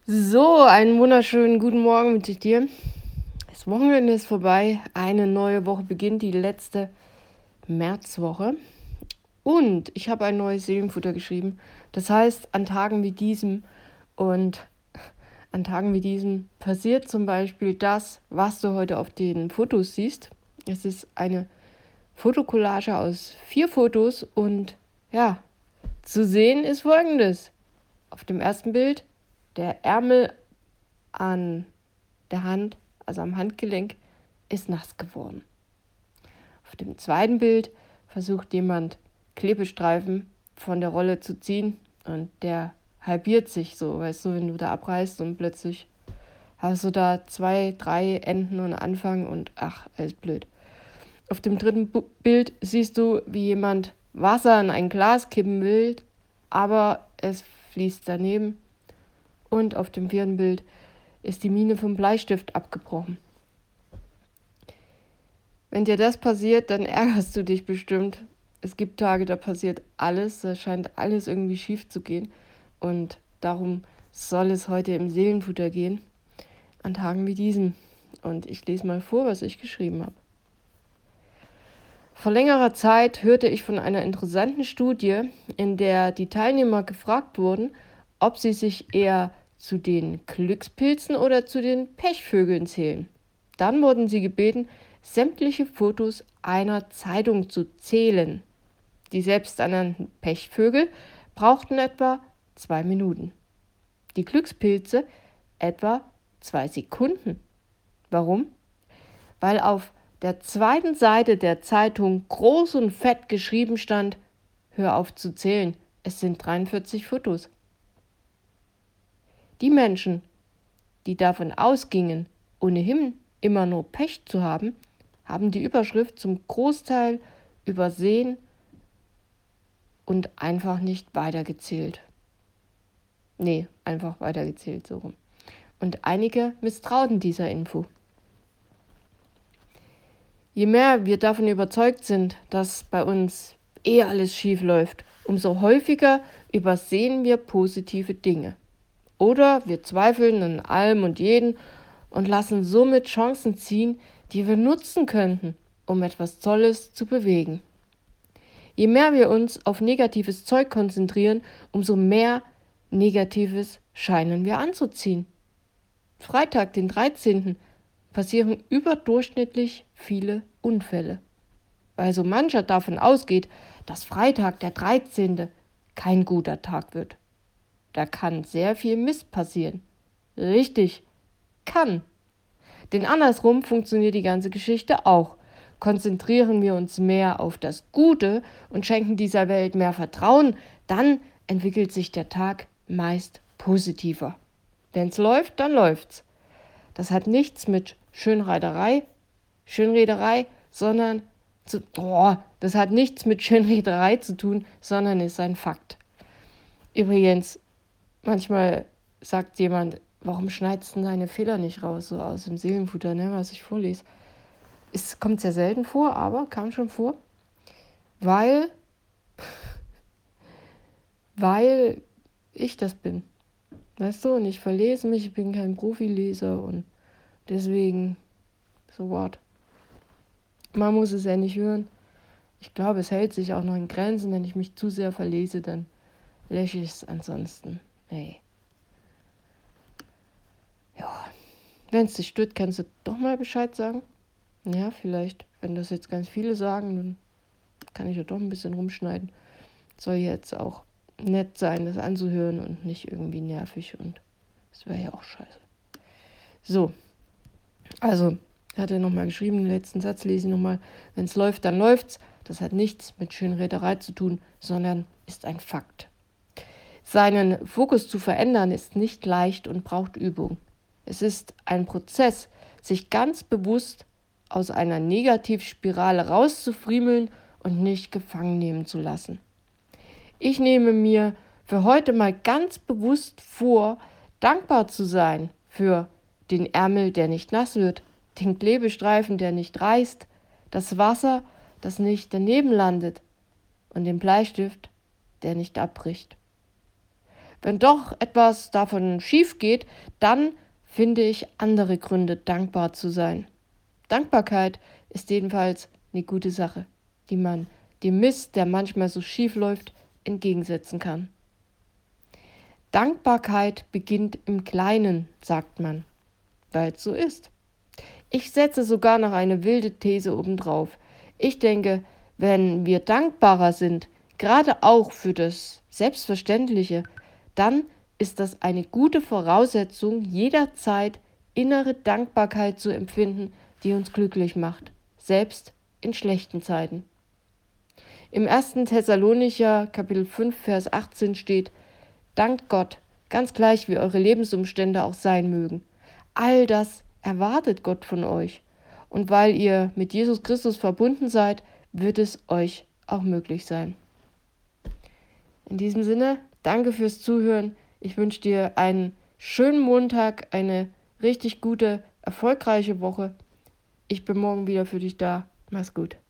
So, einen wunderschönen guten Morgen wünsche ich dir. Das Wochenende ist vorbei, eine neue Woche beginnt, die letzte Märzwoche. Und ich habe ein neues Seelenfutter geschrieben. Das heißt, an Tagen wie diesem und an Tagen wie diesem passiert zum Beispiel das, was du heute auf den Fotos siehst. Es ist eine Fotokollage aus 4 Fotos und ja, zu sehen ist Folgendes. Auf dem ersten Bild der Ärmel an der Hand, also am Handgelenk, ist nass geworden. Auf dem zweiten Bild versucht jemand Klebestreifen von der Rolle zu ziehen und der halbiert sich so, weißt du, wenn du da abreißt und plötzlich hast du da 2, 3 Enden und Anfang und ach, alles blöd. Auf dem dritten Bild siehst du, wie jemand Wasser in ein Glas kippen will, aber es fließt daneben. Und auf dem vierten Bild ist die Mine vom Bleistift abgebrochen. Wenn dir das passiert, dann ärgerst du dich bestimmt. Es gibt Tage, da passiert alles, da scheint alles irgendwie schief zu gehen. Und darum soll es heute im Seelenfutter gehen, an Tagen wie diesen. Und ich lese mal vor, was ich geschrieben habe. Vor längerer Zeit hörte ich von einer interessanten Studie, in der die Teilnehmer gefragt wurden, ob sie sich eher zu den Glückspilzen oder zu den Pechvögeln zählen. Dann wurden sie gebeten, sämtliche Fotos einer Zeitung zu zählen. Die selbsternannten Pechvögel brauchten etwa 2 Minuten. Die Glückspilze etwa 2 Sekunden. Warum? Weil auf der zweiten Seite der Zeitung groß und fett geschrieben stand: Hör auf zu zählen, es sind 43 Fotos. Die Menschen, die davon ausgingen, ohnehin immer nur Pech zu haben, haben die Überschrift zum Großteil übersehen und einfach nicht weitergezählt. Nee, einfach weitergezählt, so rum. Und einige misstrauten dieser Info. Je mehr wir davon überzeugt sind, dass bei uns alles schief läuft, umso häufiger übersehen wir positive Dinge. Oder wir zweifeln an allem und jeden und lassen somit Chancen ziehen, die wir nutzen könnten, um etwas Tolles zu bewegen. Je mehr wir uns auf negatives Zeug konzentrieren, umso mehr Negatives scheinen wir anzuziehen. Freitag, den 13. passieren überdurchschnittlich viele Unfälle, weil so mancher davon ausgeht, dass Freitag, der 13. kein guter Tag wird. Da kann sehr viel Mist passieren. Richtig, kann. Denn andersrum funktioniert die ganze Geschichte auch. Konzentrieren wir uns mehr auf das Gute und schenken dieser Welt mehr Vertrauen, dann entwickelt sich der Tag meist positiver. Wenn's läuft, dann läuft's. Das hat nichts mit Schönrederei, sondern das hat nichts mit Schönrederei zu tun, sondern ist ein Fakt. Übrigens, manchmal sagt jemand, warum schneidest du deine Fehler nicht raus, so aus dem Seelenfutter, ne, was ich vorlese. Es kommt sehr selten vor, aber kam schon vor, weil, weil ich das bin. Weißt du, und ich verlese mich, ich bin kein Profileser und deswegen, so what. Man muss es ja nicht hören. Ich glaube, es hält sich auch noch in Grenzen. Wenn ich mich zu sehr verlese, dann lösche ich es ansonsten. Hey. Ja. Wenn es dich stört, kannst du doch mal Bescheid sagen. Ja, vielleicht, wenn das jetzt ganz viele sagen, dann kann ich ja doch ein bisschen rumschneiden. Soll jetzt auch nett sein, das anzuhören und nicht irgendwie nervig, und das wäre ja auch scheiße. So, also, hat er nochmal geschrieben, den letzten Satz lese ich nochmal. Wenn es läuft, dann läuft's. Das hat nichts mit Schönrederei zu tun, sondern ist ein Fakt. Seinen Fokus zu verändern ist nicht leicht und braucht Übung. Es ist ein Prozess, sich ganz bewusst aus einer Negativspirale rauszufriemeln und nicht gefangen nehmen zu lassen. Ich nehme mir für heute mal ganz bewusst vor, dankbar zu sein für den Ärmel, der nicht nass wird, den Klebestreifen, der nicht reißt, das Wasser, das nicht daneben landet und den Bleistift, der nicht abbricht. Wenn doch etwas davon schief geht, dann finde ich andere Gründe, dankbar zu sein. Dankbarkeit ist jedenfalls eine gute Sache, die man dem Mist, der manchmal so schief läuft, entgegensetzen kann. Dankbarkeit beginnt im Kleinen, sagt man, weil es so ist. Ich setze sogar noch eine wilde These obendrauf. Ich denke, wenn wir dankbarer sind, gerade auch für das Selbstverständliche, dann ist das eine gute Voraussetzung, jederzeit innere Dankbarkeit zu empfinden, die uns glücklich macht, selbst in schlechten Zeiten. Im 1. Thessalonicher Kapitel 5, Vers 18 steht: Dankt Gott, ganz gleich wie eure Lebensumstände auch sein mögen. All das erwartet Gott von euch. Und weil ihr mit Jesus Christus verbunden seid, wird es euch auch möglich sein. In diesem Sinne, danke fürs Zuhören. Ich wünsche dir einen schönen Montag, eine richtig gute, erfolgreiche Woche. Ich bin morgen wieder für dich da. Mach's gut.